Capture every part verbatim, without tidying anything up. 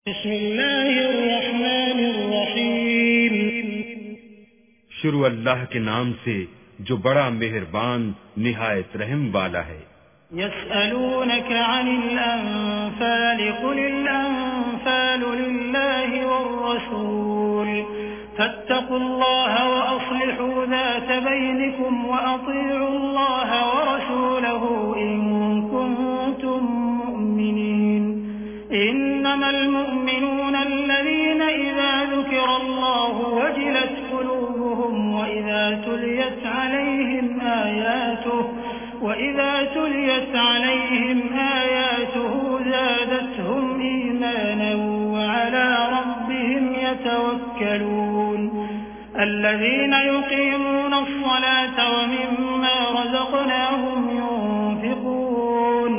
بسم اللہ الرحمن الرحیم۔ شروع اللہ کے نام سے جو بڑا مہربان نہایت رحم والا ہے۔ يسألونك عن الأنفال قل الأنفال لله والرسول فاتقوا الله وأصلحوا ذات بينكم وأطيعوا الله ورسوله إن كنتم مؤمنين إنما المؤمنون الذين إذا ذكر الله وجلت قلوبهم وإذا تليت عليهم آياته وإذا تليت عليهم آياته زادتهم إيمانا وعلى ربهم يتوكلون الذين يقيمون الصلاة ومما رزقناهم ينفقون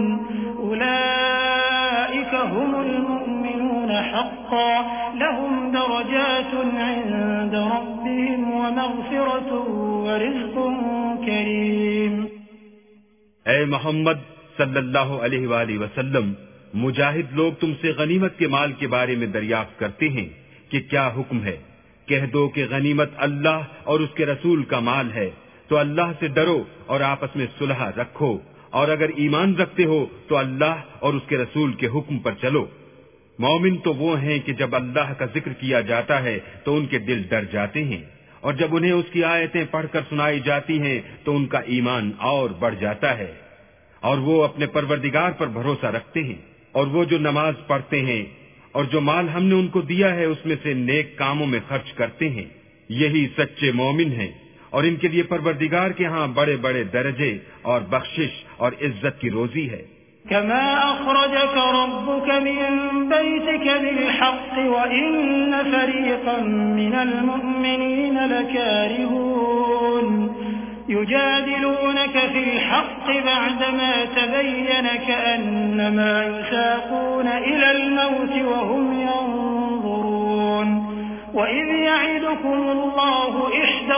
أولئك هم المؤمنون حقا لهم درجات عند ربهم ومغفرة ورزق كريم۔ اے محمد صلی اللہ علیہ وآلہ وسلم، مجاہد لوگ تم سے غنیمت کے مال کے بارے میں دریافت کرتے ہیں کہ کیا حکم ہے۔ کہہ دو کہ غنیمت اللہ اور اس کے رسول کا مال ہے، تو اللہ سے ڈرو اور آپس میں صلح رکھو، اور اگر ایمان رکھتے ہو تو اللہ اور اس کے رسول کے حکم پر چلو۔ مومن تو وہ ہیں کہ جب اللہ کا ذکر کیا جاتا ہے تو ان کے دل ڈر جاتے ہیں، اور جب انہیں اس کی آیتیں پڑھ کر سنائی جاتی ہیں تو ان کا ایمان اور بڑھ جاتا ہے، اور وہ اپنے پروردگار پر بھروسہ رکھتے ہیں، اور وہ جو نماز پڑھتے ہیں اور جو مال ہم نے ان کو دیا ہے اس میں سے نیک کاموں میں خرچ کرتے ہیں، یہی سچے مومن ہیں، اور ان کے لیے پروردگار کے ہاں بڑے بڑے درجے اور بخشش اور عزت کی روزی ہے۔ كما أخرجك ربك من بيتك بالحق وإن فريقا من المؤمنين لكارهون يجادلونك في الحق بعدما تبين كأنما يساقون إلى الموت وهم ينظرون وإذ يعدكم الله إحدى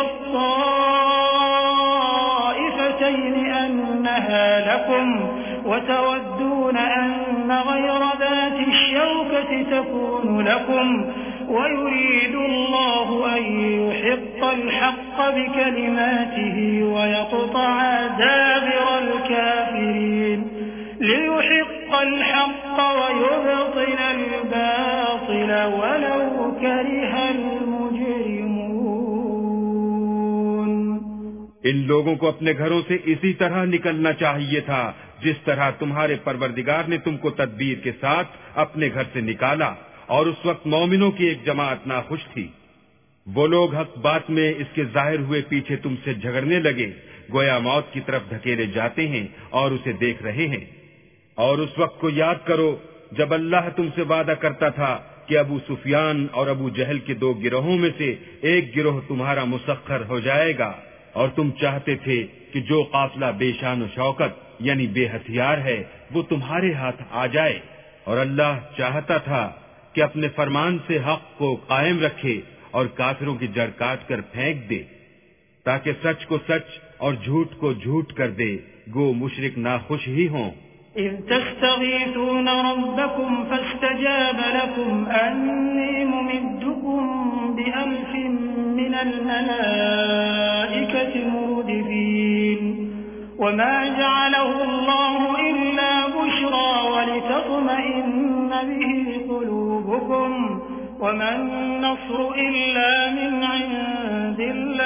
الطائفتين أنها لكم وتودون أن غير ذات الشوكة تكون لكم ويريد الله أن يحق الحق بكلماته ويقطع دابر الكافرين ليحق الحق ويبطل الباطل ولو كره المجرمون۔ ان لوگوں کو اپنے گھروں سے اسی طرح نکلنا چاہیے تھا جس طرح تمہارے پروردگار نے تم کو تدبیر کے ساتھ اپنے گھر سے نکالا، اور اس وقت مومنوں کی ایک جماعت ناخوش تھی۔ وہ لوگ حق بات میں اس کے ظاہر ہوئے پیچھے تم سے جھگڑنے لگے، گویا موت کی طرف دھکیلے جاتے ہیں اور اسے دیکھ رہے ہیں۔ اور اس وقت کو یاد کرو جب اللہ تم سے وعدہ کرتا تھا کہ ابو سفیان اور ابو جہل کے دو گروہوں میں سے ایک گروہ تمہارا مسخر ہو جائے گا، اور تم چاہتے تھے کہ جو قافلہ بے شان و شوکت یعنی بے ہتھیار ہے وہ تمہارے ہاتھ آ جائے، اور اللہ چاہتا تھا کہ اپنے فرمان سے حق کو قائم رکھے اور کافروں کی جڑ کاٹ کر پھینک دے، تاکہ سچ کو سچ اور جھوٹ کو جھوٹ کر دے، گو مشرک ناخوش ہی ہوں۔ إذ تستغيثون ربكم فاستجاب لكم أني ممدكم بألف من الملائكة مردفين وما جعله الله إلا بشرى ولتطمئن به قلوبكم وما النصر إلا من عند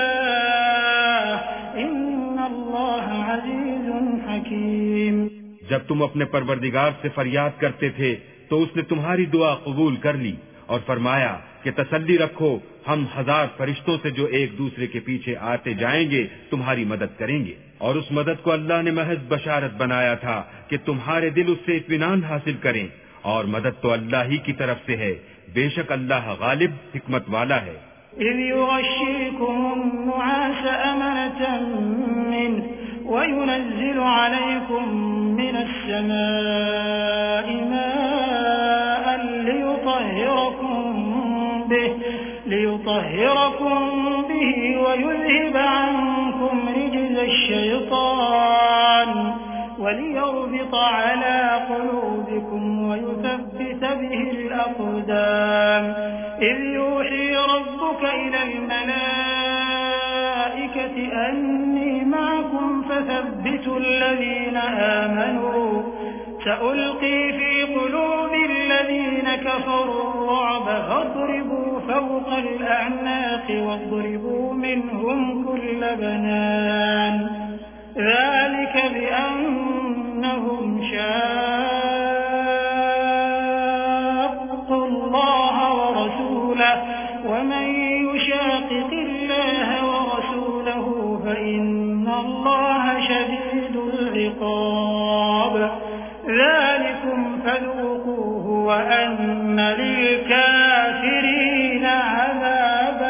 الله إن الله عزيز حكيم۔ جب تم اپنے پروردگار سے فریاد کرتے تھے تو اس نے تمہاری دعا قبول کر لی اور فرمایا کہ تسلی رکھو، ہم ہزار فرشتوں سے جو ایک دوسرے کے پیچھے آتے جائیں گے تمہاری مدد کریں گے۔ اور اس مدد کو اللہ نے محض بشارت بنایا تھا کہ تمہارے دل اس سے اطمینان حاصل کریں، اور مدد تو اللہ ہی کی طرف سے ہے، بے شک اللہ غالب حکمت والا ہے۔ إذ يغشيكم النعاس أمنة منه وينزل عليكم من السماء ماء ليطهركم به ليطهركم به ويذهب عنكم رجز الشيطان وليربط على قلوبكم ويثبت به الأقدام والأوزان إذ يوحي ربك إلى الملائكة أني معكم فثبتوا الذين آمنوا سألقي في قلوب الذين كفروا الرعب فاضربوا فوق الأعناق واضربوا منهم كل بنان ذلك بأنهم شاقوا الله ورسوله ومن يشاقق الله ورسوله فإن الله شديد العقاب ذلكم فذوقوه وأن للكافرين عذاب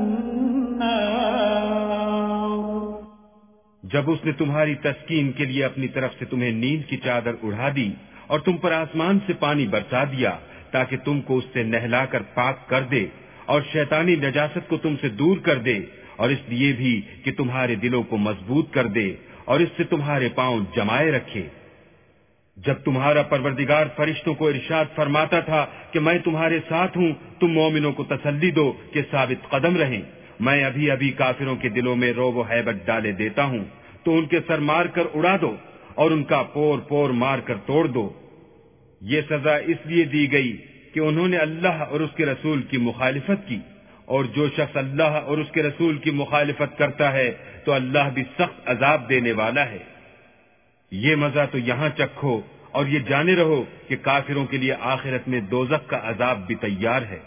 النار. جب اس نے تمہاری تسکین کے لیے اپنی طرف سے تمہیں نیند کی چادر اڑا دی اور تم پر آسمان سے پانی برسا دیا تاکہ تم کو اس سے نہلا کر پاک کر دے اور شیطانی نجاست کو تم سے دور کر دے اور اس لیے بھی کہ تمہارے دلوں کو مضبوط کر دے اور اس سے تمہارے پاؤں جمائے رکھے. جب تمہارا پروردگار فرشتوں کو ارشاد فرماتا تھا کہ میں تمہارے ساتھ ہوں تم مومنوں کو تسلی دو کہ ثابت قدم رہیں، میں ابھی ابھی کافروں کے دلوں میں رعب و ہیبت ڈالے دیتا ہوں تو ان کے سر مار کر اڑا دو اور ان کا پور پور مار کر توڑ دو. یہ سزا اس لیے دی گئی کہ انہوں نے اللہ اور اس کے رسول کی مخالفت کی، اور جو شخص اللہ اور اس کے رسول کی مخالفت کرتا ہے تو اللہ بھی سخت عذاب دینے والا ہے. یہ مزہ تو یہاں چکھو اور یہ جانے رہو کہ کافروں کے لیے آخرت میں دوزخ کا عذاب بھی تیار ہے.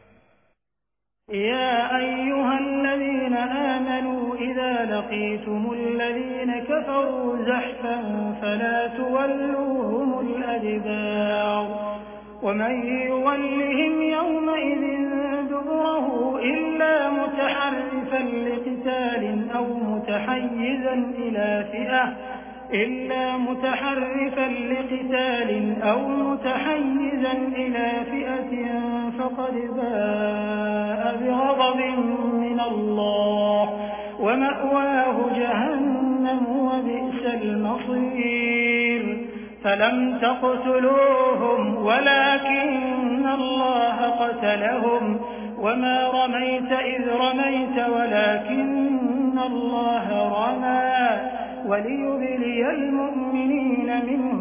يا أيها الذين آمنوا إذا لقيتم الذين كفروا زحفا فلا تولوهم الأدبار ومن يولهم يومئذ دبره إلا متحرفا لقتال أو متحيزا إلى فئة إلا متحرفا لقتال أو متحيزا إلى فئة فقد باء بغضب من الله ومأواه جهنم وبئس المصير. فلم تقتلوهم ولكن الله قتلهم وما رميت إذ رميت ولكن الله رمى وليبلي المؤمنين منه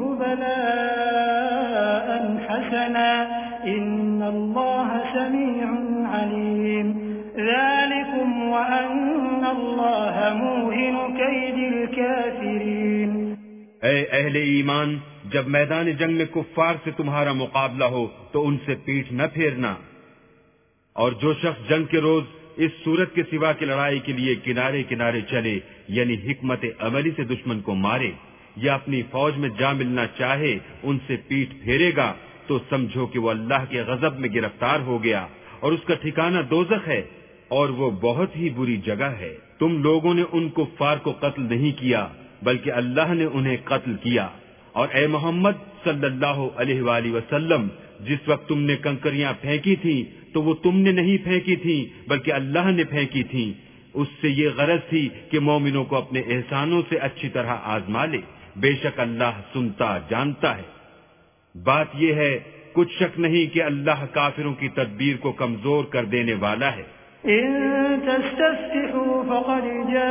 بلاء حسنا إن الله سميع عليم. ذلكم وأن الله موهن كيد الكافرين. اے اہل ایمان، جب میدان جنگ میں کفار سے تمہارا مقابلہ ہو تو ان سے پیٹھ نہ پھیرنا، اور جو شخص جنگ کے روز اس صورت کے سوا کی لڑائی کے لیے کنارے کنارے چلے یعنی حکمت عملی سے دشمن کو مارے یا اپنی فوج میں جا ملنا چاہے ان سے پیٹھ پھیرے گا تو سمجھو کہ وہ اللہ کے غضب میں گرفتار ہو گیا اور اس کا ٹھکانہ دوزخ ہے اور وہ بہت ہی بری جگہ ہے. تم لوگوں نے ان کفار کو قتل نہیں کیا بلکہ اللہ نے انہیں قتل کیا. اور اے محمد صلی اللہ علیہ وآلہ وسلم، جس وقت تم نے کنکریاں پھینکی تھیں تو وہ تم نے نہیں پھینکی تھیں بلکہ اللہ نے پھینکی تھیں. اس سے یہ غرض تھی کہ مومنوں کو اپنے احسانوں سے اچھی طرح آزما لے. بے شک اللہ سنتا جانتا ہے. بات یہ ہے کچھ شک نہیں کہ اللہ کافروں کی تدبیر کو کمزور کر دینے والا ہے. إن تستفتحوا فقد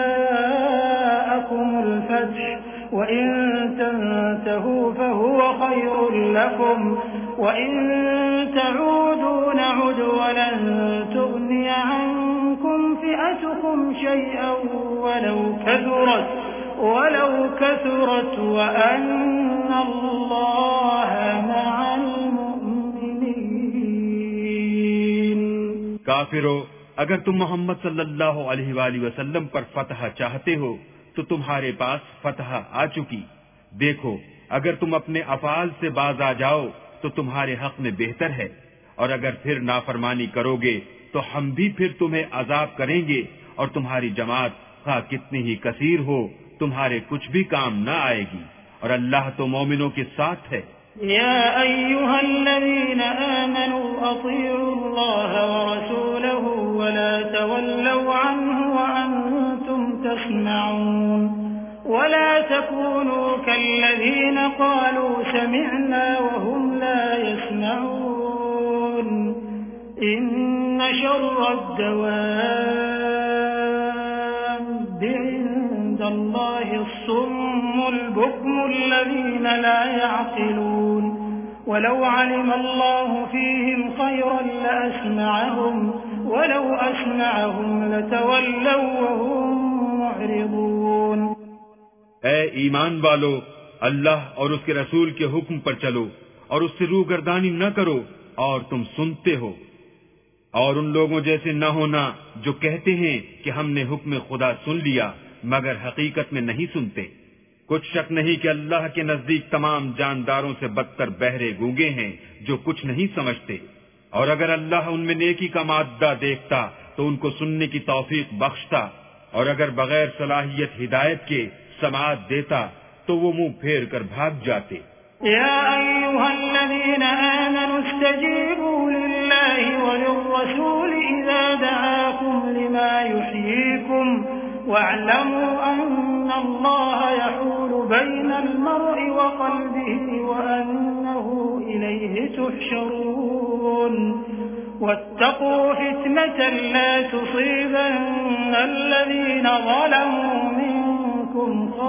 جاءكم الفتح وإن تنتهوا فهو خير لكم وإن تعودوا نعد ولن تغني عنكم فئتكم شيئا ولو كثرت ولو كثرت وأن الله مع المؤمنين. کافرو، اگر تم محمد صلی اللہ علیہ وآلہ وسلم پر فتح چاہتے ہو تو تمہارے پاس فتح آ چکی. دیکھو، اگر تم اپنے افعال سے باز آ جاؤ تو تمہارے حق میں بہتر ہے، اور اگر پھر نافرمانی کرو گے تو ہم بھی پھر تمہیں عذاب کریں گے، اور تمہاری جماعت خواہ کتنی ہی کثیر ہو تمہارے کچھ بھی کام نہ آئے گی، اور اللہ تو مومنوں کے ساتھ ہے. يا أيها الذين آمنوا أطيعوا الله ورسوله ولا تولوا عنه وأنتم تسمعون ولا تكونوا كالذين قالوا سمعنا وهم لا يسمعون إن شر الدواب عند الله الصم البكم الذين لا يعقلون ولو علم الله فيهم خيرا لأسمعهم ولو أسمعهم لتولوا وهم معرضون. اے ایمان والو، اللہ اور اس کے رسول کے حکم پر چلو اور اس سے روگردانی نہ کرو اور تم سنتے ہو، اور ان لوگوں جیسے نہ ہونا جو کہتے ہیں کہ ہم نے حکم خدا سن لیا مگر حقیقت میں نہیں سنتے. کچھ شک نہیں کہ اللہ کے نزدیک تمام جانداروں سے بدتر بہرے گونگے ہیں جو کچھ نہیں سمجھتے. اور اگر اللہ ان میں نیکی کا مادہ دیکھتا تو ان کو سننے کی توفیق بخشتا، اور اگر بغیر صلاحیت ہدایت کے سماعت دیتا تو وہ منہ پھیر کر بھاگ جاتے. يا أيها الذين آمنوا استجيبوا لله وللرسول إذا دعاكم لما يحييكم واعلموا أن الله يحول بين المرء وقلبه وأنه إليه تحشرون. واتقوا فتنة لا تصيبن الذين ظلموا منكم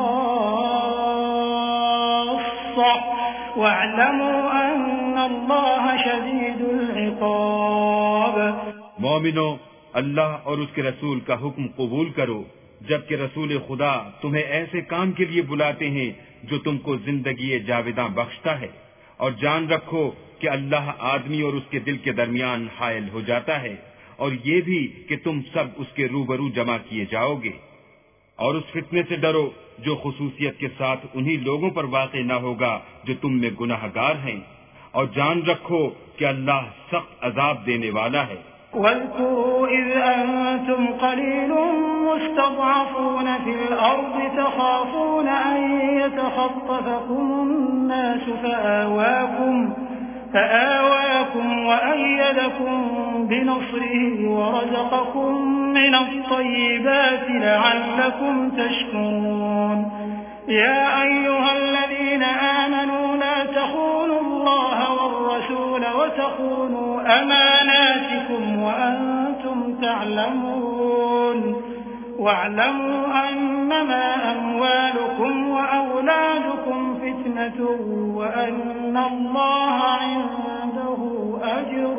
خاصة واعلموا أن الله شديد العقاب. مومنو، اللہ اور اس کے رسول کا حکم قبول کرو جبکہ رسول خدا تمہیں ایسے کام کے لیے بلاتے ہیں جو تم کو زندگی جاوداں بخشتا ہے، اور جان رکھو کہ اللہ آدمی اور اس کے دل کے درمیان حائل ہو جاتا ہے، اور یہ بھی کہ تم سب اس کے روبرو جمع کیے جاؤ گے. اور اس فتنے سے ڈرو جو خصوصیت کے ساتھ انہی لوگوں پر واقع نہ ہوگا جو تم میں گناہ گار ہیں، اور جان رکھو کہ اللہ سخت عذاب دینے والا ہے. واذكروا إذ أنتم قليل مستضعفون في الأرض تخافون أن يتخطفكم الناس فآواكم فآواكم وأيدكم بنصره ورزقكم من الطيبات لعلكم تشكرون. يا أيها الذين آمنوا لا تخونوا الله والرسول وتخونوا أماناتكم وأنتم تعلمون واعلموا أنما أموالكم وأولادكم فتنة وأن الله عنده أجر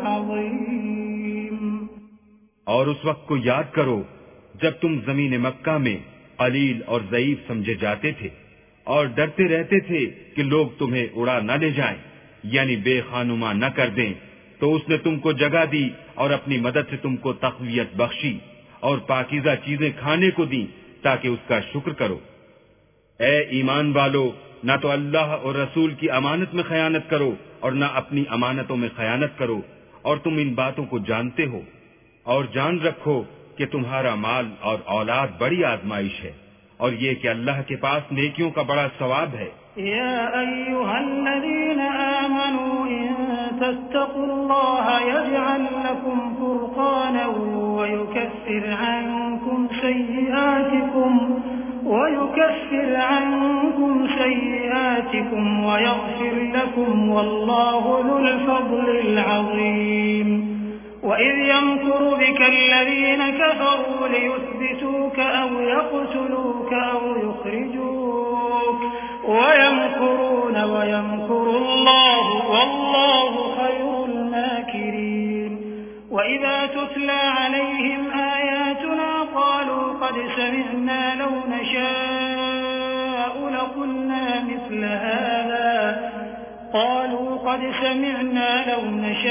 عظيم. اور اس وقت کو یاد کرو جب تم زمین مکہ میں قلیل اور ضعیف سمجھے جاتے تھے اور ڈرتے رہتے تھے کہ لوگ تمہیں اڑا نہ لے جائیں، یعنی بے خانما نہ کر دیں، تو اس نے تم کو جگہ دی اور اپنی مدد سے تم کو تقویت بخشی اور پاکیزہ چیزیں کھانے کو دیں تاکہ اس کا شکر کرو. اے ایمان والو، نہ تو اللہ اور رسول کی امانت میں خیانت کرو اور نہ اپنی امانتوں میں خیانت کرو، اور تم ان باتوں کو جانتے ہو، اور جان رکھو کہ تمہارا مال اور اولاد بڑی آزمائش ہے، اور یہ کہ اللہ کے پاس نیکیوں کا بڑا ثواب ہے. يا أيها الذين آمنوا إن تتقوا الله يجعل لكم فرقانا ويكفر عنكم سيئاتكم ويكفر عنكم سيئاتكم ويغفر لكم والله ذو الفضل العظيم. وإذ يمكر بك الذين كفروا ليثبتوك أو يقتلوك أو يخرجوك ويمكرون ويمكر الله والله خير الماكرين. وإذا تتلى عليهم آياتنا قالوا قد سمعنا لو نشاء لقلنا مثل هذا قالوا قد سمعنا لو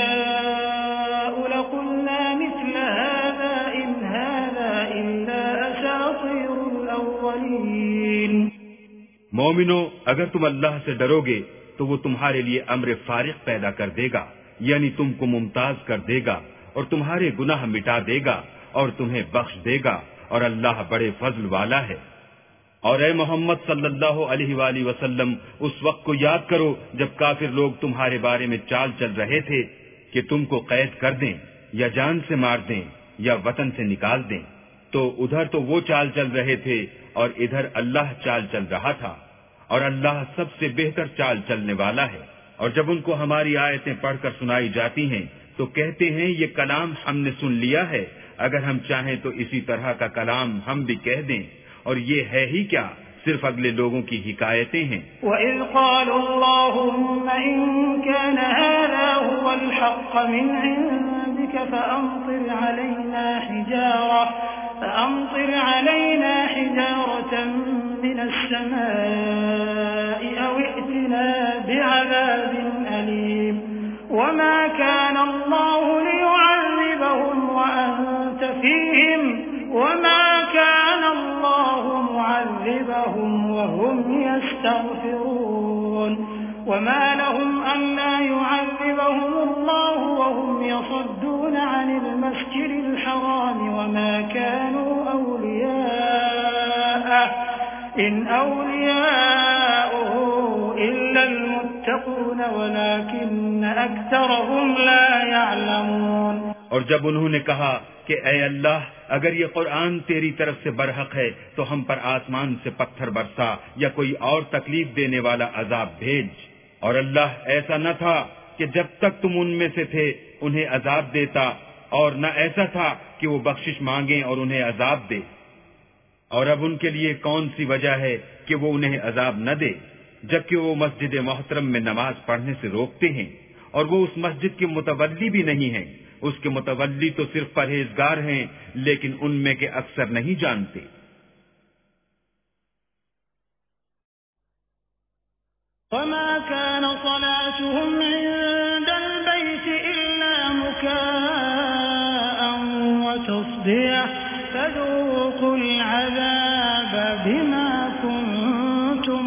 نشاء لقلنا مثل هذا إن هذا إلا أساطير الأولين. مومنو، اگر تم اللہ سے ڈرو گے تو وہ تمہارے لیے امر فارغ پیدا کر دے گا، یعنی تم کو ممتاز کر دے گا اور تمہارے گناہ مٹا دے گا اور تمہیں بخش دے گا، اور اللہ بڑے فضل والا ہے. اور اے محمد صلی اللہ علیہ وآلہ وسلم، اس وقت کو یاد کرو جب کافر لوگ تمہارے بارے میں چال چل رہے تھے کہ تم کو قید کر دیں یا جان سے مار دیں یا وطن سے نکال دیں. تو ادھر تو وہ چال چل رہے تھے اور ادھر اللہ چال چل رہا تھا، اور اللہ سب سے بہتر چال چلنے والا ہے. اور جب ان کو ہماری آیتیں پڑھ کر سنائی جاتی ہیں تو تو کہتے ہیں یہ کلام ہم نے سن لیا ہے، اگر ہم چاہیں تو اسی طرح کا کلام ہم بھی کہہ دیں، اور یہ ہے ہی کیا، صرف اگلے لوگوں کی حکایتیں ہیں۔ وَإِذْ قَالُوا اللَّهُمَّ إِن كَانَ هَذَا هُوَ الْحَقَّ مِنْ عِندِكَ فَأَمْطِرْ عَلَيْنَا حِجَارَةً فأمطر علينا حجارة من السماء أو ائتنا بعذاب أليم وما كان الله ليعذبهم وأنت فيهم وما كان الله معذبهم وهم يستغفرون وما لهم ألا يعذبهم الله وهم يصدون عن المسجد الحرام وما كانوا أولياءه إن أولياؤه إلا المتقون ولكن أكثرهم لا يعلمون۔ اور جب انہوں نے کہا کہ اے اللہ اگر یہ قرآن تیری طرف سے برحق ہے تو ہم پر آسمان سے پتھر برسا یا کوئی اور تکلیف دینے والا عذاب بھیج، اور اللہ ایسا نہ تھا کہ جب تک تم ان میں سے تھے انہیں عذاب دیتا، اور نہ ایسا تھا کہ وہ بخشش مانگیں اور انہیں عذاب دے، اور اب ان کے لیے کون سی وجہ ہے کہ وہ انہیں عذاب نہ دے جبکہ وہ مسجد محترم میں نماز پڑھنے سے روکتے ہیں، اور وہ اس مسجد کے متولی بھی نہیں ہیں، اس کے متولی تو صرف پرہیزگار ہیں لیکن ان میں کے اکثر نہیں جانتے۔ وما كان صلاتهم عند البيت إلا مكاء وتصدية فذوقوا العذاب بما كنتم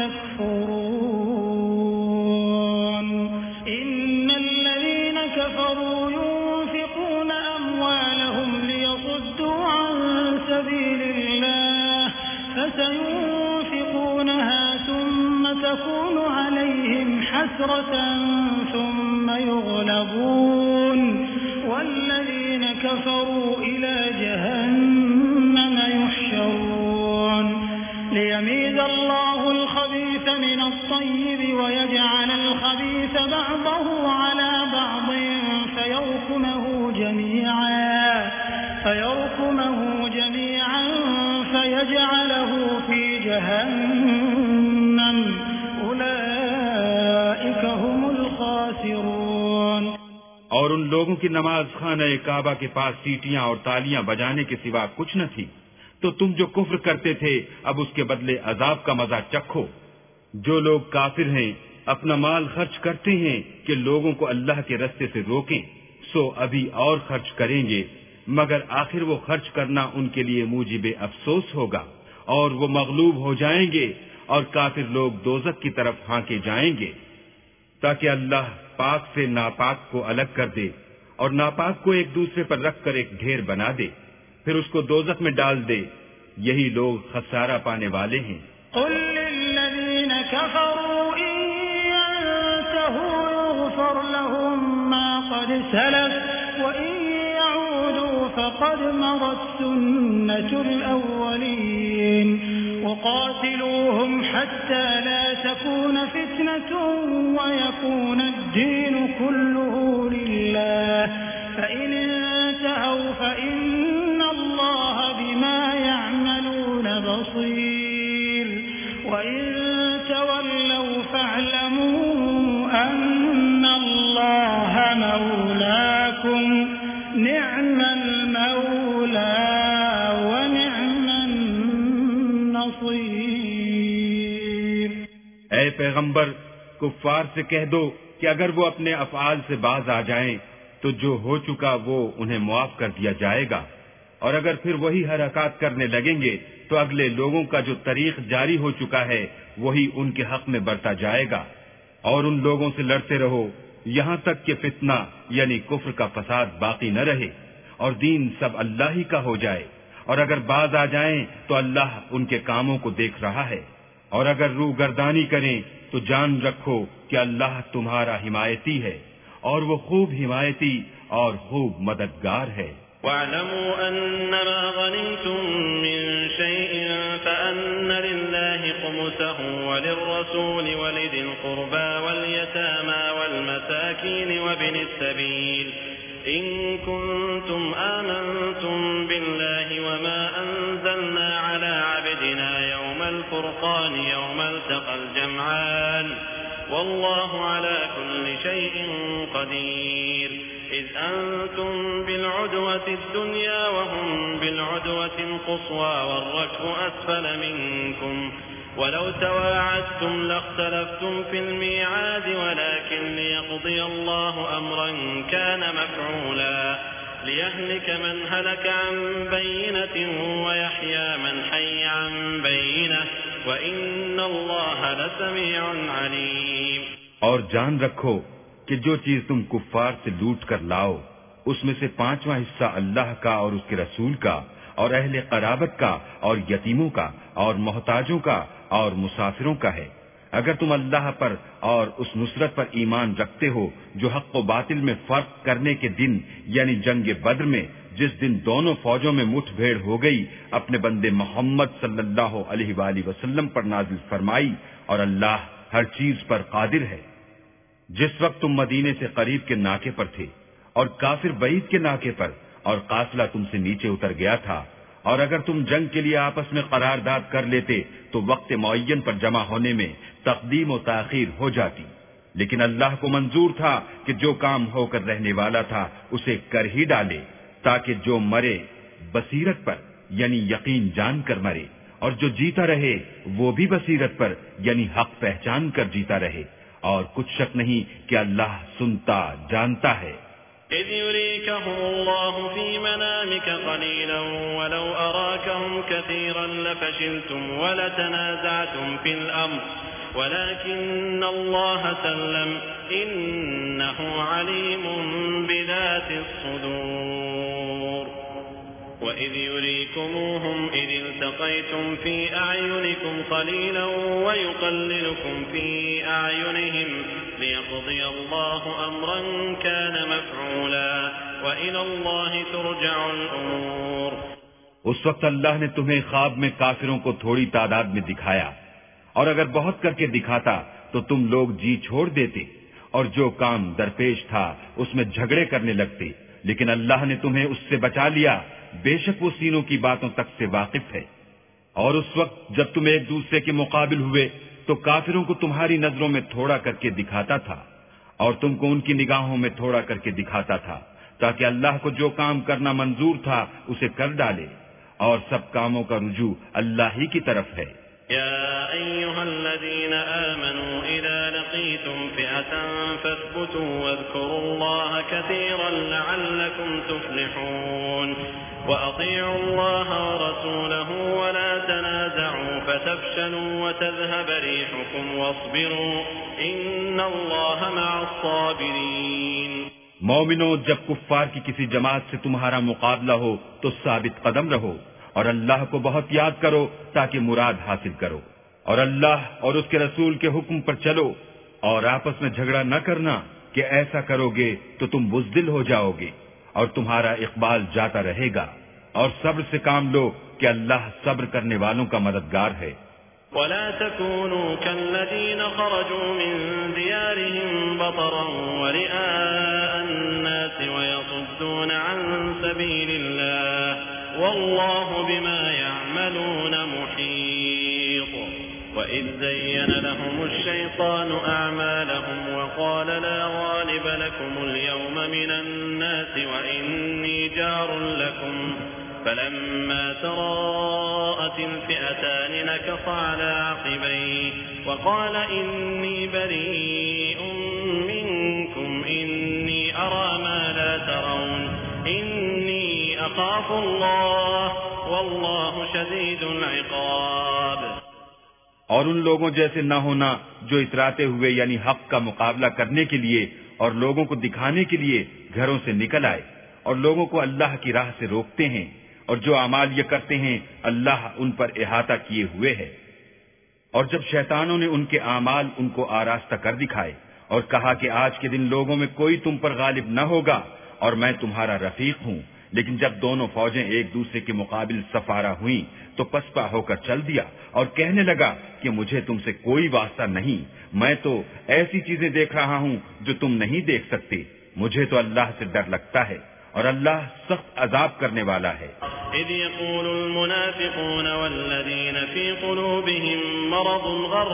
تكفرون إن الذين كفروا ينفقون أموالهم ليصدوا عن سبيل الله فسينفقونها ثم تكون عليهم حسرة ثم يغلبون والذين كفروا إلى جهنم يحشرون ليميز الله الخبيث من الطيب ويجعل الخبيث بعضه على بعض فيركمه جميعا فيركمه جميعا فيجعله في جهنم أولئك هم الخاسرون۔ اور ان لوگوں کی نماز خانہ کعبہ کے پاس سیٹیاں اور تالیاں بجانے کے سوا کچھ نہ تھی، تو تم جو کفر کرتے تھے اب اس کے بدلے عذاب کا مزہ چکھو۔ جو لوگ کافر ہیں اپنا مال خرچ کرتے ہیں کہ لوگوں کو اللہ کے رستے سے روکیں، سو ابھی اور خرچ کریں گے، مگر آخر وہ خرچ کرنا ان کے لیے موجب افسوس ہوگا، اور وہ مغلوب ہو جائیں گے اور کافر لوگ دوزخ کی طرف ہانکے جائیں گے، تاکہ اللہ پاک سے ناپاک کو الگ کر دے اور ناپاک کو ایک دوسرے پر رکھ کر ایک ڈھیر بنا دے، پھر اس کو دوزخ میں ڈال دے۔ یہی لوگ خسارہ پانے والے ہیں۔ قل للذین كفروا إن ينتهوا يغفر لهم ما قد سلف وإن يعودوا فقد مضت سنة الأولين وقاتلوهم حتى لا تكون فتنة ويكون الدين كله لله فإن انتهوا فإن الله بما يعملون بصير وإن تولوا فاعلموا أن الله مولاكم نعم المولى ونعم النصير۔ اے پیغمبر کفار سے کہہ دو کہ اگر وہ اپنے افعال سے باز آ جائیں تو جو ہو چکا وہ انہیں معاف کر دیا جائے گا، اور اگر پھر وہی حرکات کرنے لگیں گے تو اگلے لوگوں کا جو طریق جاری ہو چکا ہے وہی ان کے حق میں برتا جائے گا، اور ان لوگوں سے لڑتے رہو یہاں تک کہ فتنہ یعنی کفر کا فساد باقی نہ رہے اور دین سب اللہ ہی کا ہو جائے، اور اگر باز آ جائیں تو اللہ ان کے کاموں کو دیکھ رہا ہے، اور اگر روح گردانی کریں تو جان رکھو کہ اللہ تمہارا حمایتی ہے اور وہ خوب حمایتی اور خوب مددگار ہے۔ واعلموا أنما غنمتم من شيء فأن لله خمسه وللرسول ولذي القربى واليتامى والمساكين والمساكين وابن السبيل إن كنتم آمنتم بالله وما أنزلنا على عبدنا يوم الفرقان يوم التقى الجمعان والله على كل شيء قدير إذ أنتم بالعدوة الدنيا وهم بالعدوة القصوى والركب أسفل منكم ولو تواعدتم لاختلفتم في الميعاد ولكن ليقضي الله أمرا كان مفعولا ليهلك من هلك عن بينة ويحيى من حي عن بينة وإن الله لسميع عليم. اور جان رکھو کہ جو چیز تم کفار سے لوٹ کر لاؤ اس میں سے پانچواں حصہ اللہ کا اور اس کے رسول کا اور اہل قرابت کا اور یتیموں کا اور محتاجوں کا اور مسافروں کا ہے. اگر تم اللہ پر اور اس نصرت پر ایمان رکھتے ہو جو حق و باطل میں فرق کرنے کے دن یعنی جنگ بدر میں جس دن دونوں فوجوں میں مٹھ بھیڑ ہو گئی اپنے بندے محمد صلی اللہ علیہ وآلہ وسلم پر نازل فرمائی اور اللہ ہر چیز پر قادر ہے. جس وقت تم مدینے سے قریب کے ناکے پر تھے اور کافر بعید کے ناکے پر اور قافلہ تم سے نیچے اتر گیا تھا اور اگر تم جنگ کے لیے آپس میں قرارداد کر لیتے تو وقت معین پر جمع ہونے میں تقدیم و تاخیر ہو جاتی، لیکن اللہ کو منظور تھا کہ جو کام ہو کر رہنے والا تھا اسے کر ہی ڈالے تاکہ جو مرے بصیرت پر یعنی یقین جان کر مرے اور جو جیتا رہے وہ بھی بصیرت پر یعنی حق پہچان کر جیتا رہے، اور کچھ شک نہیں کہ اللہ سنتا جانتا ہے. إذ يريكهم الله في منامك قليلا ولو أراكهم كثيرا لفشلتم ولتنازعتم في الأمر ولكن الله سلم إنه عليم بذات الصدور. وإذ يريكموهم إذ التقيتم في أعينكم قليلا ويقللكم في أعينهم ليقضي الله أمرا كان مفعولا وإلى الله ترجع الأمور. اس وقت اللہ نے تمہیں خواب میں کافروں کو تھوڑی تعداد میں دکھایا اور اگر بہت کر کے دکھاتا تو تم لوگ جی چھوڑ دیتے اور جو کام درپیش تھا اس میں جھگڑے کرنے لگتے، لیکن اللہ نے تمہیں اس سے بچا لیا، بے شک وہ سینوں کی باتوں تک سے واقف ہے. اور اس وقت جب تم ایک دوسرے کے مقابل ہوئے تو کافروں کو تمہاری نظروں میں تھوڑا کر کے دکھاتا تھا اور تم کو ان کی نگاہوں میں تھوڑا کر کے دکھاتا تھا تاکہ اللہ کو جو کام کرنا منظور تھا اسے کر ڈالے، اور سب کاموں کا رجوع اللہ ہی کی طرف ہے. يا أيها الذين آمنوا إذا لقيتم فئة فاثبتوا واذكروا الله كثيرا لعلكم تفلحون. وأطيعوا الله ورسوله ولا تنازعوا فتفشلوا وتذهب ريحكم واصبروا إن الله مع الصابرين. مومنو، جب کفار کی کسی جماعت سے تمہارا مقابلہ ہو تو ثابت قدم رہو اور اللہ کو بہت یاد کرو تاکہ مراد حاصل کرو، اور اللہ اور اس کے رسول کے حکم پر چلو اور آپس میں جھگڑا نہ کرنا کہ ایسا کرو گے تو تم بزدل ہو جاؤ گے اور تمہارا اقبال جاتا رہے گا، اور صبر سے کام لو کہ اللہ صبر کرنے والوں کا مددگار ہے. ولا تكونوا كالذين خرجوا من ديارهم بطرا ورئاء الناس ويصدون عن سبيل الله والله بما يعملون محيط. وإذ زين لهم الشيطان أعمالهم وقال لا غالب لكم اليوم من الناس وإني جار لكم فلما تراءت الفئتان نكص على عقبيه وقال إني بريء منكم إني أرى ما لا ترون إني أخاف الله والله شديد العقاب. اور ان لوگوں جیسے نہ ہونا جو اتراتے ہوئے یعنی حق کا مقابلہ کرنے کے لیے اور لوگوں کو دکھانے کے لیے گھروں سے نکل آئے اور لوگوں کو اللہ کی راہ سے روکتے ہیں، اور جو اعمال یہ کرتے ہیں اللہ ان پر احاطہ کیے ہوئے ہے. اور جب شیطانوں نے ان کے اعمال ان کو آراستہ کر دکھائے اور کہا کہ آج کے دن لوگوں میں کوئی تم پر غالب نہ ہوگا اور میں تمہارا رفیق ہوں، لیکن جب دونوں فوجیں ایک دوسرے کے مقابل سفارہ ہوئیں تو پسپا ہو کر چل دیا اور کہنے لگا کہ مجھے تم سے کوئی واسطہ نہیں، میں تو ایسی چیزیں دیکھ رہا ہوں جو تم نہیں دیکھ سکتے، مجھے تو اللہ سے ڈر لگتا ہے اور اللہ سخت عذاب کرنے والا ہے۔ اذ يقول المنافقون والذين في قلوبهم مرض غر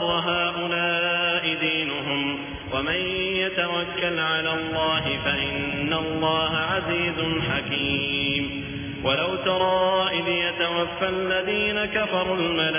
هؤلاء دينهم ومن يتوكل على الله فإن الله عزيز حكيم ولو ترى إذ يتوفى الذين كفروا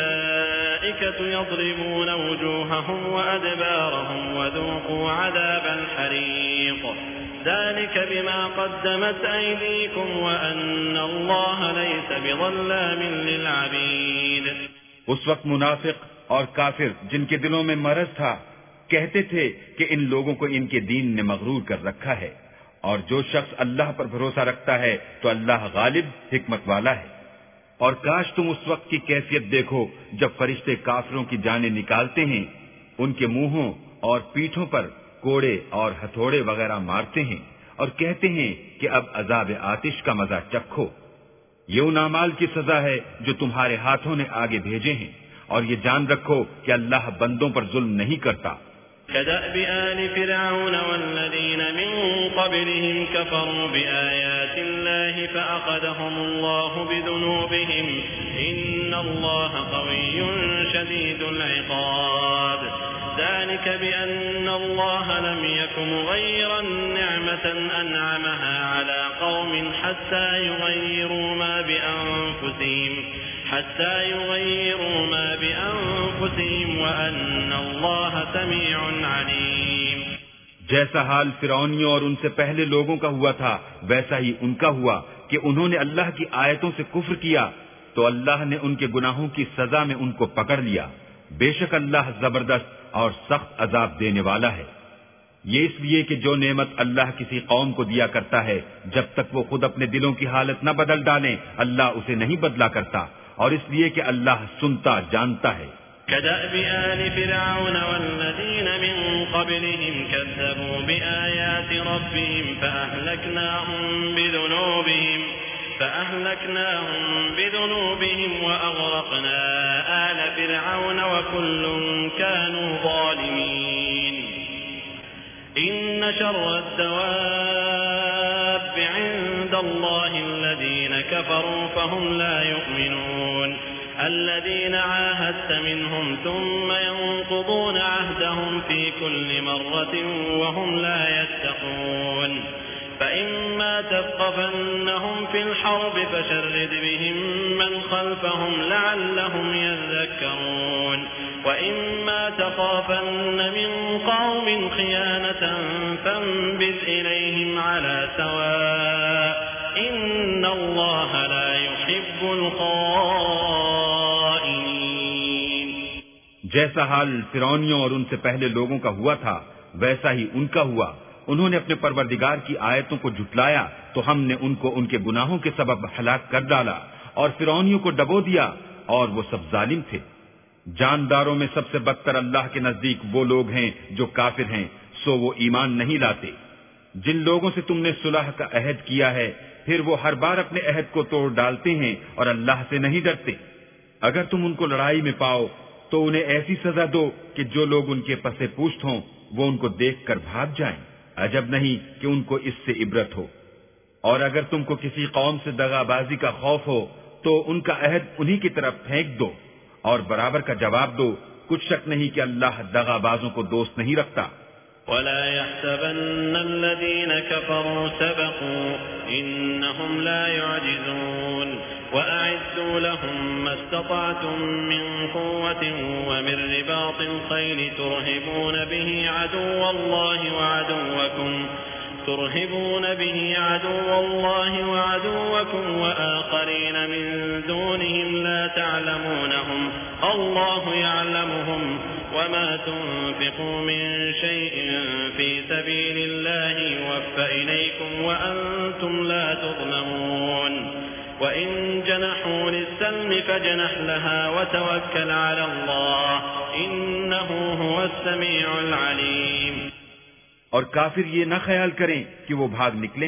الملائكة يضربون وجوههم وأدبارهم وذوقوا عذاب الحريق ذلك بما قدمت أيديكم وأن الله ليس بظلام للعبيد۔ اس وقت منافق اور کافر جن کے دلوں میں مرض تھا کہتے تھے کہ ان لوگوں کو ان کے دین نے مغرور کر رکھا ہے، اور جو شخص اللہ پر بھروسہ رکھتا ہے تو اللہ غالب حکمت والا ہے۔ اور کاش تم اس وقت کی کیفیت دیکھو جب فرشتے کافروں کی جانیں نکالتے ہیں، ان کے منہوں اور پیٹھوں پر کوڑے اور ہتھوڑے وغیرہ مارتے ہیں اور کہتے ہیں کہ اب عذاب آتش کا مزہ چکھو۔ یہ ان اعمال کی سزا ہے جو تمہارے ہاتھوں نے آگے بھیجے ہیں، اور یہ جان رکھو کہ اللہ بندوں پر ظلم نہیں کرتا۔ كدأب آل فرعون والذين من قبلهم كفروا بآيات الله فأخذهم الله بذنوبهم إن الله قوي شديد العقاب ذلك بأن الله لم يكن مغيرا نعمة أنعمها على قوم حتى يغيروا ما بأنفسهم حتى يغيروا ما بأنفسهم وأن الله سميع عليم۔ جیسا حال فرعونیوں اور ان سے پہلے لوگوں کا ہوا تھا ویسا ہی ان کا ہوا کہ انہوں نے اللہ کی آیتوں سے کفر کیا تو اللہ نے ان کے گناہوں کی سزا میں ان کو پکڑ لیا۔ بے شک اللہ زبردست اور سخت عذاب دینے والا ہے۔ یہ اس لیے کہ جو نعمت اللہ کسی قوم کو دیا کرتا ہے جب تک وہ خود اپنے دلوں کی حالت نہ بدل ڈالیں اللہ اسے نہیں بدلا کرتا، اور اس لیے کہ اللہ سنتا جانتا ہے۔ كدأب آل فرعون والذين من قبلهم كذبوا بآيات ربهم فأهلكناهم بذنوبهم فأهلكناهم بذنوبهم وأغرقنا آل فرعون وكل كانوا ظالمين إن شر الدواب عند الله الذين كفروا فهم لا يؤمنون الذين عاهدت منهم ثم ينقضون عهدهم في كل مرة وهم لا يتقون فإما تثقفنهم في الحرب فشرد بهم من خلفهم لعلهم يذكرون وإما تخافن من قوم خيانة فانبذ إليهم على سواء إن الله لا يحب الخائنين۔ جیسا حال فرعونیوں اور ان سے پہلے لوگوں کا ہوا تھا ویسا ہی ان کا ہوا۔ انہوں نے اپنے پروردگار کی آیتوں کو جھٹلایا تو ہم نے ان کو ان کے گناہوں کے سبب ہلاک کر ڈالا، اور فرعونیوں کو ڈبو دیا اور وہ سب ظالم تھے۔ جانداروں میں سب سے بدتر اللہ کے نزدیک وہ لوگ ہیں جو کافر ہیں، سو وہ ایمان نہیں لاتے۔ جن لوگوں سے تم نے صلح کا عہد کیا ہے پھر وہ ہر بار اپنے عہد کو توڑ ڈالتے ہیں اور اللہ سے نہیں ڈرتے۔ اگر تم ان کو لڑائی میں پاؤ تو انہیں ایسی سزا دو کہ جو لوگ ان کے پسے پوشت ہوں وہ ان کو دیکھ کر بھاگ جائیں، عجب نہیں کہ ان کو اس سے عبرت ہو۔ اور اگر تم کو کسی قوم سے دغا بازی کا خوف ہو تو ان کا عہد انہی کی طرف پھینک دو اور برابر کا جواب دو، کچھ شک نہیں کہ اللہ دغا بازوں کو دوست نہیں رکھتا۔ ولا يحسبن الذين كفروا سبقوا إنهم لا يعجزون وأعدوا لهم ما استطعتم من قوة ومن رباط الخيل ترهبون به عدو الله وعدوكم ترهبون به عدو الله وعدوكم وآخرين من دونهم لا تعلمونهم الله يعلمهم وما تنفقوا من شيء في سبيل الله يوفى إليكم وأنتم لا تظلمون وإن جنحوا للسلم فجنح لها وتوكل على الله إنه هو السميع العليم۔ اور کافر یہ نہ خیال کریں کہ وہ بھاگ نکلے ہیں،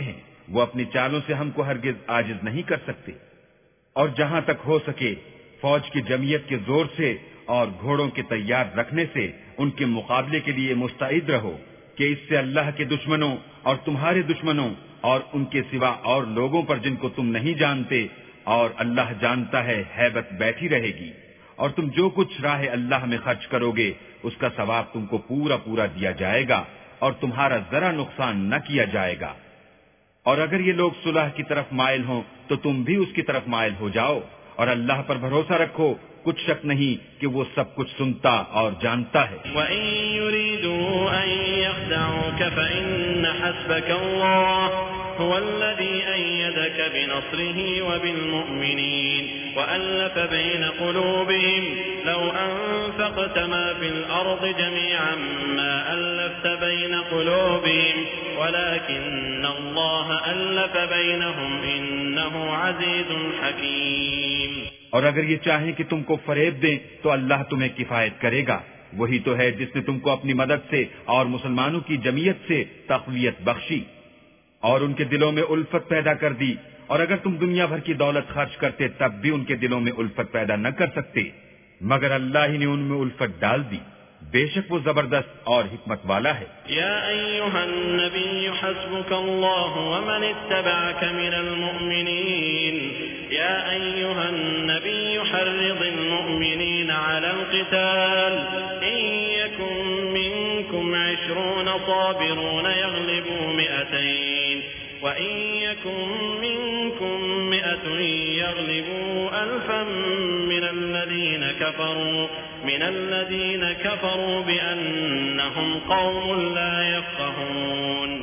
وہ اپنی چالوں سے ہم کو ہرگز عاجز نہیں کر سکتے۔ اور جہاں تک ہو سکے فوج کی جمعیت کے زور سے اور گھوڑوں کے تیار رکھنے سے ان کے مقابلے کے لیے مستعد رہو کہ اس سے اللہ کے دشمنوں اور تمہارے دشمنوں اور ان کے سوا اور لوگوں پر جن کو تم نہیں جانتے اور اللہ جانتا ہے ہیبت بیٹھی رہے گی، اور تم جو کچھ راہ اللہ میں خرچ کرو گے اس کا ثواب تم کو پورا پورا دیا جائے گا اور تمہارا ذرا نقصان نہ کیا جائے گا۔ اور اگر یہ لوگ صلح کی طرف مائل ہوں تو تم بھی اس کی طرف مائل ہو جاؤ، اور اللہ پر بھروسہ رکھو، کچھ شک نہیں کہ وہ سب کچھ سنتا اور جانتا ہے۔ وَإِن يُرِيدُوا أَن يَخْدَعُوكَ فَإِنَّ حَسْبَكَ اللَّهُ هُوَ الَّذِي أَيَّدَكَ بِنَصْرِهِ وَبِالْمُؤْمِنِينَ وَأَلَّفَ بَيْنَ قُلُوبِهِمْ لَوْ أَنفَقْتَ مَا فِي الْأَرْضِ جَمِيعًا مَا أَلَّفْتَ بَيْنَ قُلُوبِهِمْ وَلَكِنَّ اللَّهَ أَلَّفَ بَيْنَهُمْ إِنَّهُ عَزِيزٌ حَكِيمٌ۔ اور اگر یہ چاہیں کہ تم کو فریب دیں تو اللہ تمہیں کفایت کرے گا، وہی تو ہے جس نے تم کو اپنی مدد سے اور مسلمانوں کی جمعیت سے تقویت بخشی اور ان کے دلوں میں الفت پیدا کر دی، اور اگر تم دنیا بھر کی دولت خرچ کرتے تب بھی ان کے دلوں میں الفت پیدا نہ کر سکتے، مگر اللہ ہی نے ان میں الفت ڈال دی، بے شک وہ زبردست اور حکمت والا ہے۔ یا ایھا النبی حسبک اللہ ومن اتبعک من المؤمنین یا ایھا النبی حرض المؤمنین علی القتال ان یکن منکم عشرون صابرون یغلبوا مئتین وَإِن يَكُن مِّنكُم مِّئَةٌ يَغْلِبُوا أَلْفًا مِّنَ الَّذِينَ كَفَرُوا مِنَ الَّذِينَ كَفَرُوا بِأَنَّهُمْ قَوْمٌ لَّا يَفْقَهُونَ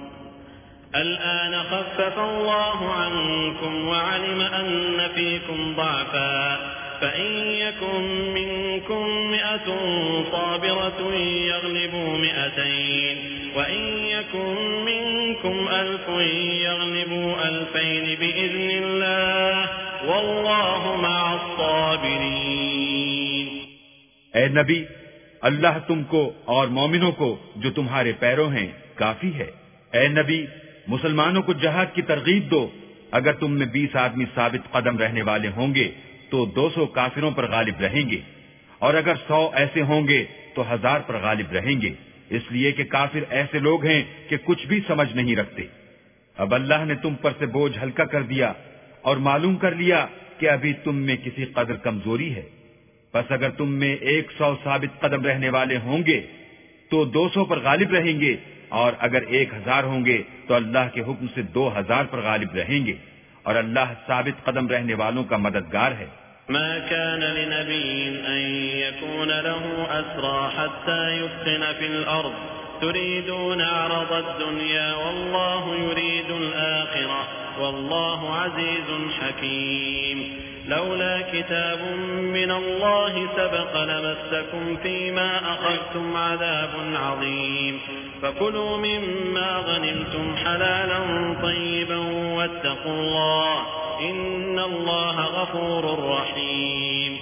الآن خفف الله عنكم وعلم أن فيكم ضعفا فإن يكن منكم مئة صابرة يغلبوا مئتين وإن يكن منكم ألف يغلبوا ألفين بإذن الله والله مع الصابرين۔ اے نبی، اللہ تم کو اور مومنوں کو جو تمہارے پیرو ہیں کافی ہے۔ اے نبی، مسلمانوں کو جہاد کی ترغیب دو، اگر تم میں بیس آدمی ثابت قدم رہنے والے ہوں گے تو دو سو کافروں پر غالب رہیں گے، اور اگر سو ایسے ہوں گے تو ہزار پر غالب رہیں گے، اس لیے کہ کافر ایسے لوگ ہیں کہ کچھ بھی سمجھ نہیں رکھتے۔ اب اللہ نے تم پر سے بوجھ ہلکا کر دیا اور معلوم کر لیا کہ ابھی تم میں کسی قدر کمزوری ہے، بس اگر تم میں ایک سو ثابت قدم رہنے والے ہوں گے تو دو سو پر غالب رہیں گے، اور اگر ایک ہزار ہوں گے تو اللہ کے حکم سے دو ہزار پر غالب رہیں گے، اور اللہ ثابت قدم رہنے والوں کا مددگار ہے۔ ما كان لنبي أن يكون له أسرى حتى يثخن في الأرض تريدون عرض الدنيا والله يريد الآخرة والله عزيز حكيم لولا كتاب من الله سبق لمسكم فيما أخذتم عذاب عظيم فكلوا مما غنمتم حلالا طيبا واتقوا الله ان اللہ غفور رحیم۔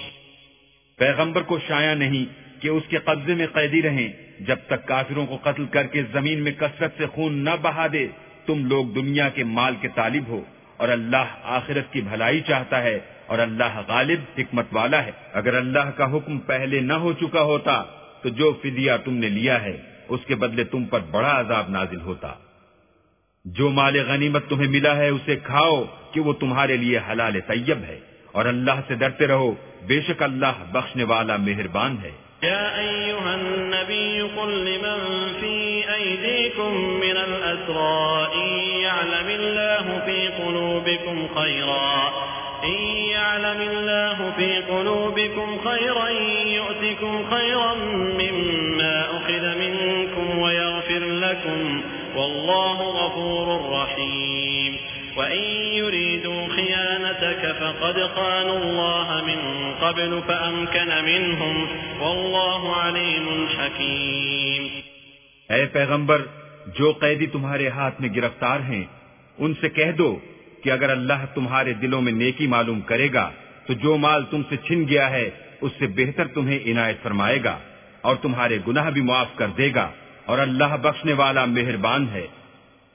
پیغمبر کو شایع نہیں کہ اس کے قبضے میں قیدی رہیں جب تک کافروں کو قتل کر کے زمین میں کثرت سے خون نہ بہا دے۔ تم لوگ دنیا کے مال کے طالب ہو اور اللہ آخرت کی بھلائی چاہتا ہے، اور اللہ غالب حکمت والا ہے۔ اگر اللہ کا حکم پہلے نہ ہو چکا ہوتا تو جو فدیہ تم نے لیا ہے اس کے بدلے تم پر بڑا عذاب نازل ہوتا۔ جو مال غنیمت تمہیں ملا ہے اسے کھاؤ کہ وہ تمہارے لیے حلال طیب ہے، اور اللہ سے ڈرتے رہو، بے شک اللہ بخشنے والا مہربان ہے۔ یا ایھا النبی قل لمن فی ایدیکم من الاسرى ان یعلم اللہ فی قلوبکم خیرا ان یعلم اللہ فی قلوبکم خیرا یؤتکم خیرا مما اخذ منکم ویغفر لکم واللہ غفور رحیم وَإِن يُرِيدُوا خِيَانَتَكَ فَقَدْ خَانُوا اللَّهَ مِن قَبْلُ فَأَمْكَنَ مِنْهُمْ وَاللَّهُ عَلِيمٌ حَكِيمٌ۔ اے پیغمبر، جو قیدی تمہارے ہاتھ میں گرفتار ہیں ان سے کہہ دو کہ اگر اللہ تمہارے دلوں میں نیکی معلوم کرے گا تو جو مال تم سے چھن گیا ہے اس سے بہتر تمہیں عنایت فرمائے گا اور تمہارے گناہ بھی معاف کر دے گا، اور اللہ بخشنے والا مہربان ہے۔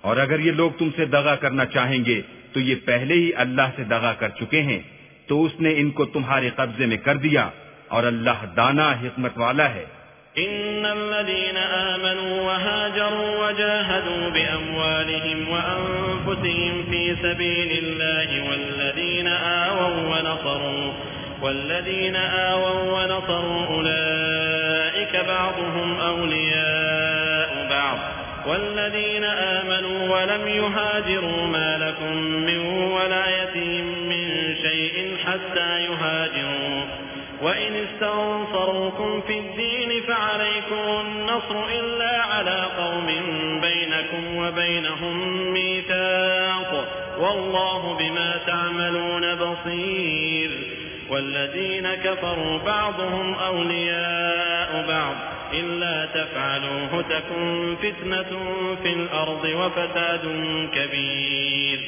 اور اگر یہ لوگ تم سے دغا کرنا چاہیں گے تو یہ پہلے ہی اللہ سے دغا کر چکے ہیں، تو اس نے ان کو تمہارے قبضے میں کر دیا، اور اللہ دانا حکمت والا ہے۔ إن الذين آمنوا وهاجروا وجاهدوا بأموالهم وأنفسهم في سبيل الله والذين آووا ونصروا والذين آووا ونصروا أولئك بعضهم أولياء بعض والذين آمنوا ولم يهاجروا ما لكم من ولايتهم من شيء حتى يهاجروا وإن استنصروكم في الدين فعليكم النصر إلا على قوم بينكم وبينهم ميثاق والله بما تعملون بصير والذين كفروا بعضهم أولياء بعض إلا تفعلوه تكن فتنة في الأرض وفساد كبير۔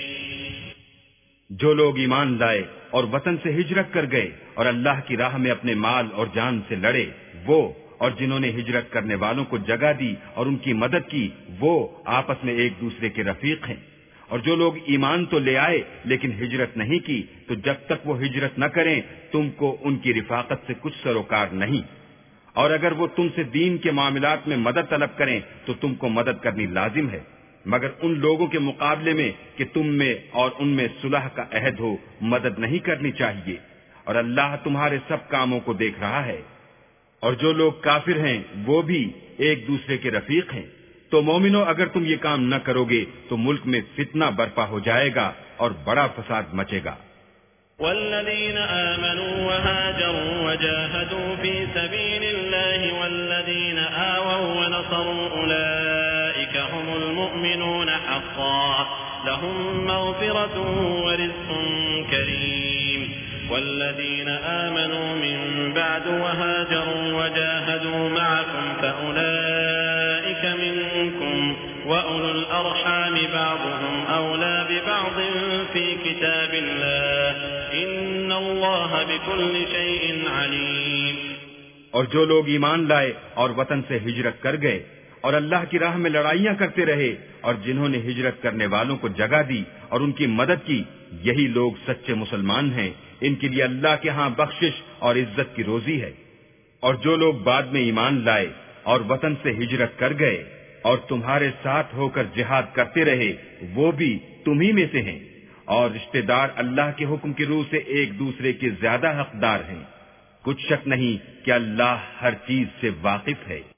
جو لوگ ایمان لائے اور وطن سے ہجرت کر گئے اور اللہ کی راہ میں اپنے مال اور جان سے لڑے، وہ اور جنہوں نے ہجرت کرنے والوں کو جگہ دی اور ان کی مدد کی، وہ آپس میں ایک دوسرے کے رفیق ہیں۔ اور جو لوگ ایمان تو لے آئے لیکن ہجرت نہیں کی، تو جب تک وہ ہجرت نہ کریں تم کو ان کی رفاقت سے کچھ سروکار نہیں، اور اگر وہ تم سے دین کے معاملات میں مدد طلب کریں تو تم کو مدد کرنی لازم ہے، مگر ان لوگوں کے مقابلے میں کہ تم میں اور ان میں صلح کا عہد ہو مدد نہیں کرنی چاہیے، اور اللہ تمہارے سب کاموں کو دیکھ رہا ہے۔ اور جو لوگ کافر ہیں وہ بھی ایک دوسرے کے رفیق ہیں، تو مومنو اگر تم یہ کام نہ کرو گے تو ملک میں فتنہ برپا ہو جائے گا اور بڑا فساد مچے گا۔ والذين آمنوا وهاجروا وجاهدوا في سبيل الله والذين آووا ونصروا أولئك هم المؤمنون حقا لهم مغفرة ورزق كريم والذين آمنوا من بعد وهاجروا وجاهدوا معكم فأولئك منكم وأولو الأرحام بعضهم أولى ببعض في كتاب الله إن الله بكل شيء عليم۔ اور جو لوگ ایمان لائے اور وطن سے ہجرت کر گئے اور اللہ کی راہ میں لڑائیاں کرتے رہے اور جنہوں نے ہجرت کرنے والوں کو جگہ دی اور ان کی مدد کی، یہی لوگ سچے مسلمان ہیں، ان کے لیے اللہ کے ہاں بخشش اور عزت کی روزی ہے۔ اور جو لوگ بعد میں ایمان لائے اور وطن سے ہجرت کر گئے اور تمہارے ساتھ ہو کر جہاد کرتے رہے، وہ بھی تمہیں میں سے ہیں، اور رشتہ دار اللہ کے حکم کی روح سے ایک دوسرے کے زیادہ حقدار ہیں۔ کچھ شک نہیں کہ اللہ ہر چیز سے واقف ہے۔